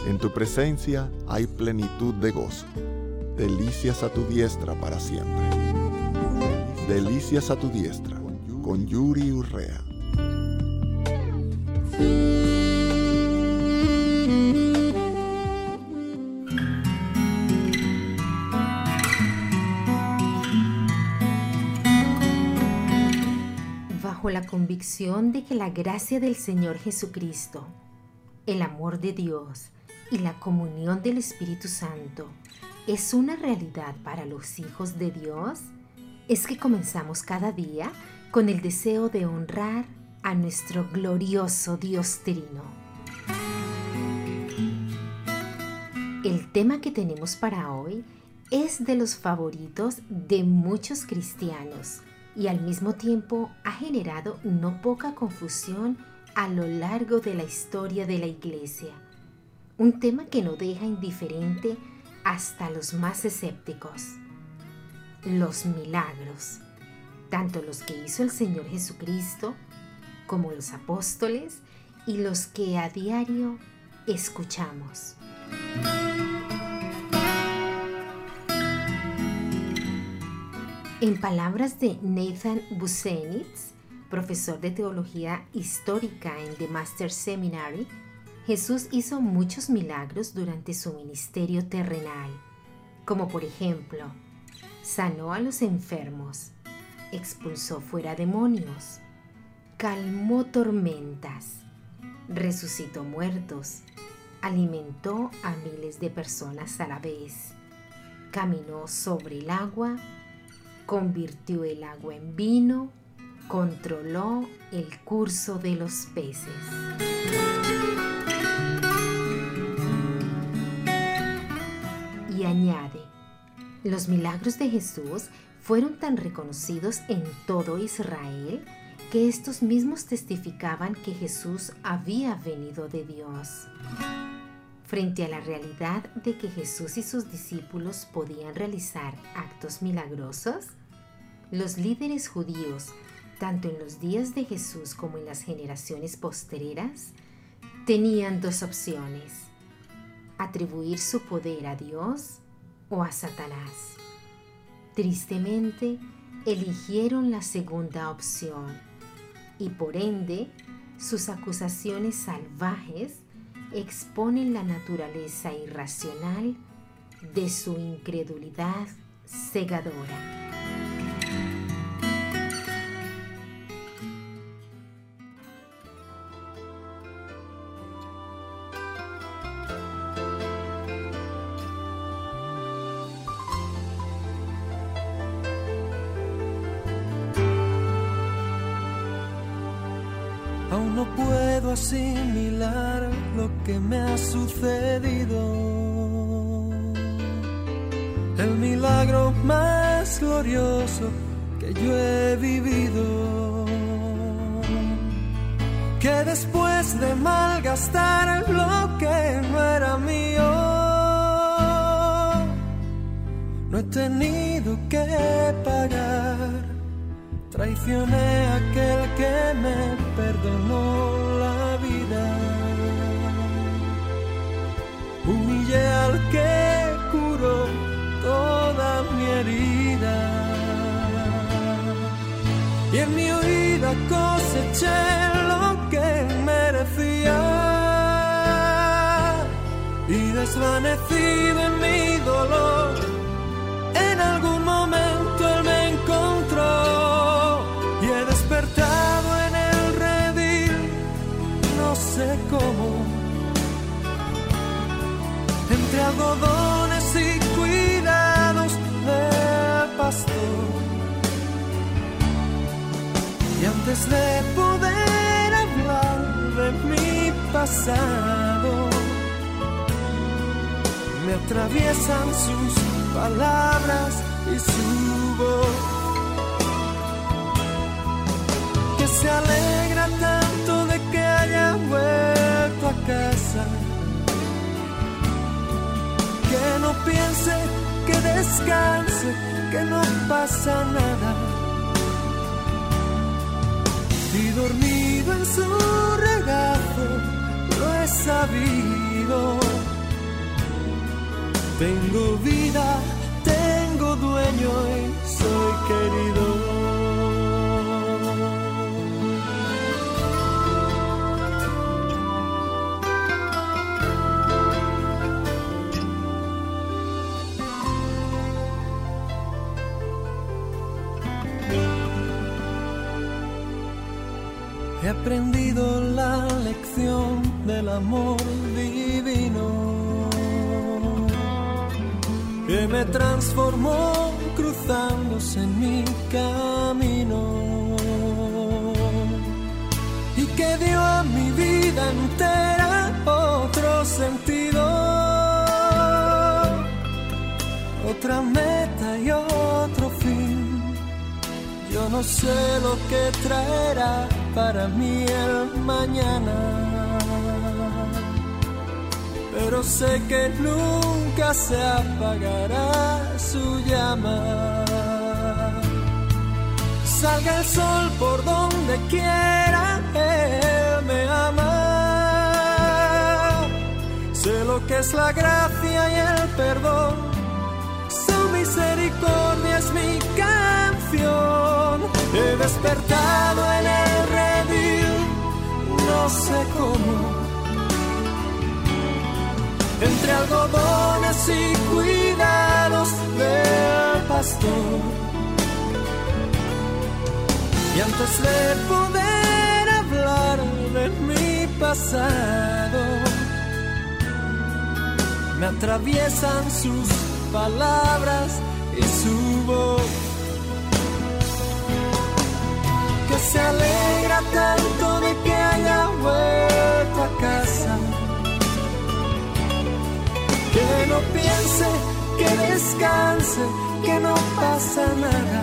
En tu presencia hay plenitud de gozo. Delicias a tu diestra para siempre. Delicias a tu diestra, con Yuri Urrea. Bajo la convicción de que la gracia del Señor Jesucristo, el amor de Dios y la comunión del Espíritu Santo es una realidad para los hijos de Dios, es que comenzamos cada día con el deseo de honrar a nuestro glorioso Dios Trino. El tema que tenemos para hoy es de los favoritos de muchos cristianos y al mismo tiempo ha generado no poca confusión a lo largo de la historia de la Iglesia. Un tema que no deja indiferente hasta los más escépticos. Los milagros, tanto los que hizo el Señor Jesucristo, como los apóstoles y los que a diario escuchamos. En palabras de Nathan Busenitz, profesor de teología histórica en The Master Seminary, Jesús hizo muchos milagros durante su ministerio terrenal, como por ejemplo, sanó a los enfermos, expulsó fuera demonios, calmó tormentas, resucitó muertos, alimentó a miles de personas a la vez, caminó sobre el agua, convirtió el agua en vino, controló el curso de los peces. Y añade, los milagros de Jesús fueron tan reconocidos en todo Israel que estos mismos testificaban que Jesús había venido de Dios. Frente a la realidad de que Jesús y sus discípulos podían realizar actos milagrosos, los líderes judíos, tanto en los días de Jesús como en las generaciones postreras, tenían dos opciones: atribuir su poder a Dios o a Satanás. Tristemente, eligieron la segunda opción y por ende, sus acusaciones salvajes exponen la naturaleza irracional de su incredulidad cegadora. Aún no puedo asimilar lo que me ha sucedido. El milagro más glorioso que yo he vivido. Que después de malgastar lo que no era mío, no he tenido que pagar. Traicioné a aquel que me perdonó la vida. Humillé al que curó toda mi herida. Y en mi huida coseché lo que merecía. Y desvanecido en mi dolor, en algún momento Él me encontró. Y he despertado en el redil, no sé cómo, entre algodones y cuidados del pastor. Y antes de poder hablar de mi pasado, me atraviesan sus palabras y su voz. Se alegra tanto de que haya vuelto a casa, que no piense, que descanse, que no pasa nada. Y dormido en su regazo lo he sabido. Tengo vida, tengo dueño y soy querido. He aprendido la lección del amor divino que me transformó cruzándose en mi camino y que dio a mi vida entera otro sentido, otra meta y otro fin. Yo no sé lo que traerá para mí el mañana, pero sé que nunca se apagará su llama. Salga el sol por donde quiera, Él me ama. Sé lo que es la gracia y el perdón, su misericordia es mi canción. He despertado en el redil, no sé cómo, entre algodones y cuidados del pastor. Y antes de poder hablar de mi pasado, me atraviesan sus palabras y su voz, que se alegra tanto de que haya vuelto a casa, que no piense, que descanse, que no pasa nada.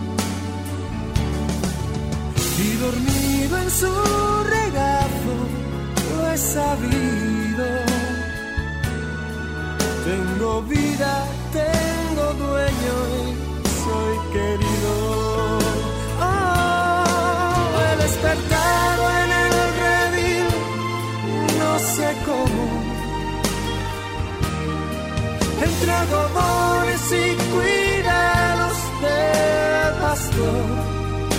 Y dormido en su regazo lo he sabido. Tengo vida, tengo dueño y soy querido. Oh, he despertado en el redil, no sé cómo, entre algodones y cuidados del pastor.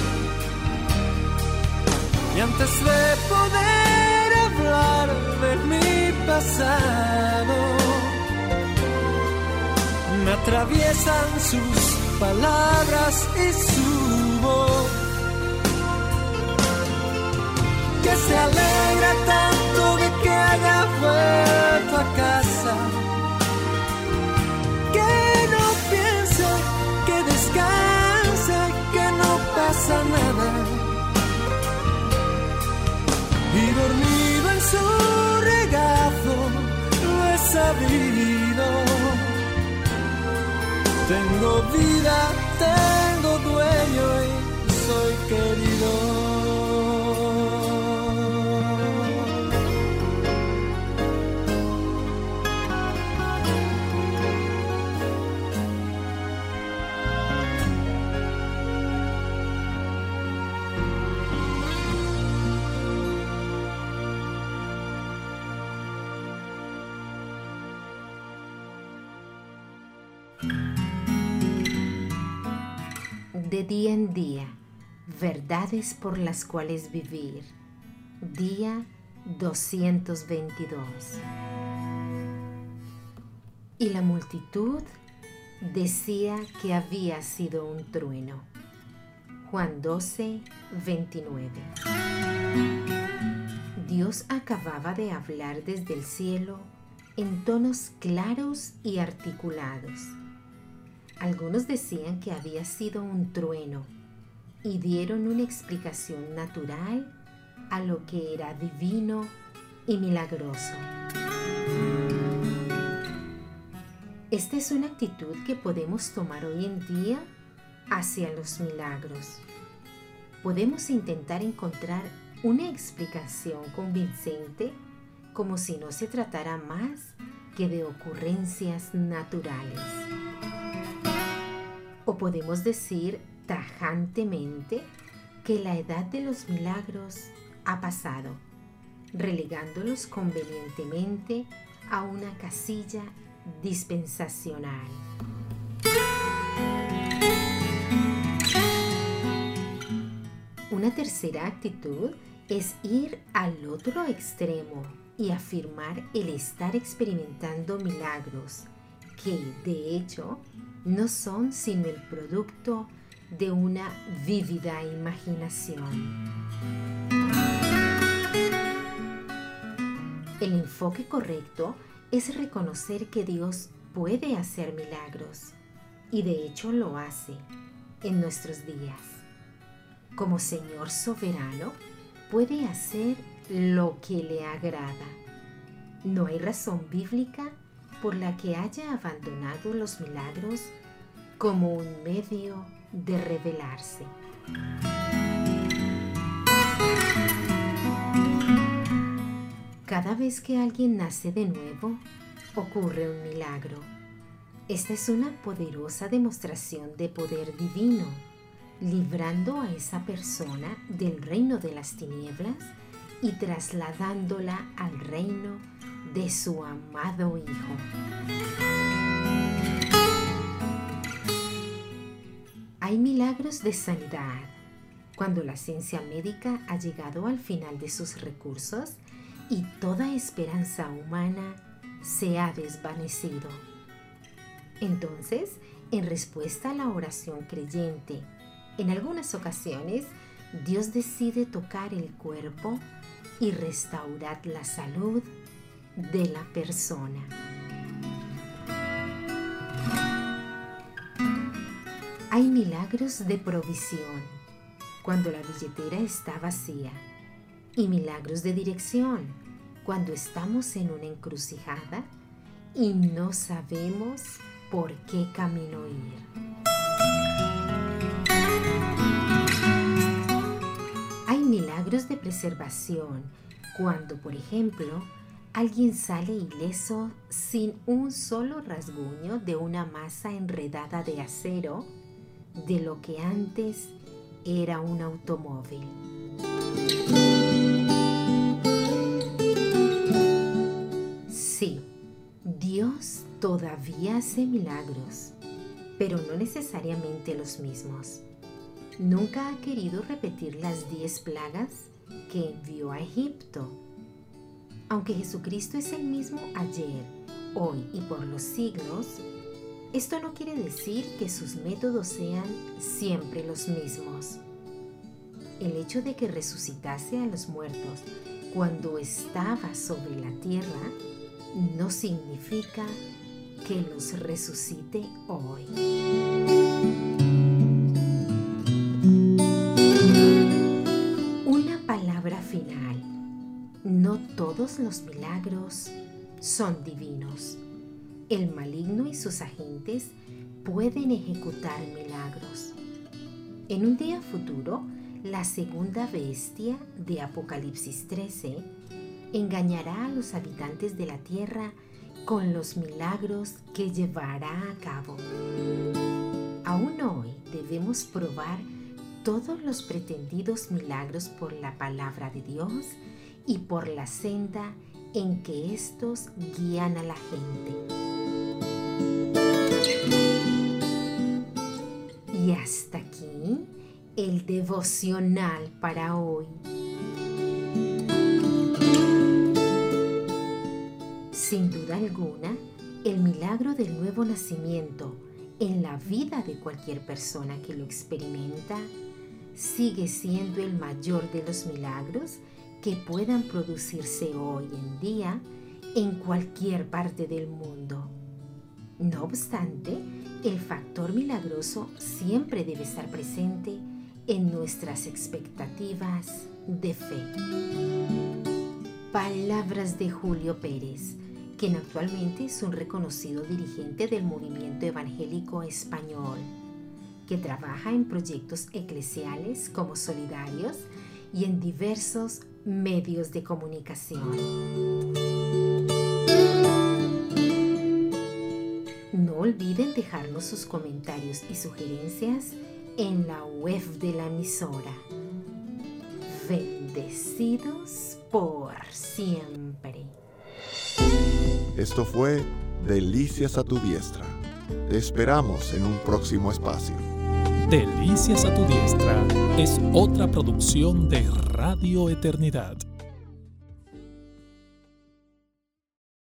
Y antes de poder hablar de mi pasado, me atraviesan sus palabras y su voz, que se alegra tanto de que haya vuelto a casa, que no piense, que descanse, que no pasa nada. Y dormido en su regazo lo he sabido. Tengo vida, tengo dueño y soy querido. De día en día, verdades por las cuales vivir. Día 222. Y la multitud decía que había sido un trueno. Juan 12, 29. Dios acababa de hablar desde el cielo en tonos claros y articulados. Algunos decían que había sido un trueno y dieron una explicación natural a lo que era divino y milagroso. Esta es una actitud que podemos tomar hoy en día hacia los milagros. Podemos intentar encontrar una explicación convincente como si no se tratara más que de ocurrencias naturales. O podemos decir tajantemente que la edad de los milagros ha pasado, relegándolos convenientemente a una casilla dispensacional. Una tercera actitud es ir al otro extremo y afirmar el estar experimentando milagros que, de hecho, no son sino el producto de una vívida imaginación. El enfoque correcto es reconocer que Dios puede hacer milagros y de hecho lo hace en nuestros días. Como Señor soberano, puede hacer lo que le agrada. No hay razón bíblica por la que haya abandonado los milagros como un medio de revelarse. Cada vez que alguien nace de nuevo, ocurre un milagro. Esta es una poderosa demostración de poder divino, librando a esa persona del reino de las tinieblas y trasladándola al reino de su amado Hijo. Hay milagros de sanidad. Cuando la ciencia médica ha llegado al final de sus recursos y toda esperanza humana se ha desvanecido. Entonces, en respuesta a la oración creyente, en algunas ocasiones, Dios decide tocar el cuerpo y restaurar la salud de la persona. Hay milagros de provisión cuando la billetera está vacía y milagros de dirección cuando estamos en una encrucijada y no sabemos por qué camino ir. Hay milagros de preservación cuando, por ejemplo, alguien sale ileso sin un solo rasguño de una masa enredada de acero de lo que antes era un automóvil. Sí, Dios todavía hace milagros, pero no necesariamente los mismos. Nunca ha querido repetir las 10 plagas que envió a Egipto. Aunque Jesucristo es el mismo ayer, hoy y por los siglos, esto no quiere decir que sus métodos sean siempre los mismos. El hecho de que resucitase a los muertos cuando estaba sobre la tierra no significa que los resucite hoy. Una palabra final. No todos los milagros son divinos. El maligno y sus agentes pueden ejecutar milagros. En un día futuro, la segunda bestia de Apocalipsis 13 engañará a los habitantes de la tierra con los milagros que llevará a cabo. Aún hoy debemos probar todos los pretendidos milagros por la palabra de Dios y por la senda en que estos guían a la gente. Y hasta aquí el devocional para hoy. Sin duda alguna, el milagro del nuevo nacimiento en la vida de cualquier persona que lo experimenta sigue siendo el mayor de los milagros que puedan producirse hoy en día en cualquier parte del mundo. No obstante, el factor milagroso siempre debe estar presente en nuestras expectativas de fe. Palabras de Julio Pérez, quien actualmente es un reconocido dirigente del movimiento evangélico español, que trabaja en proyectos eclesiales como Solidarios y en diversos medios de comunicación. No olviden dejarnos sus comentarios y sugerencias en la web de la emisora. Bendecidos por siempre. Esto fue Delicias a tu diestra. Te esperamos en un próximo espacio. Delicias a tu diestra es otra producción de Radio Eternidad.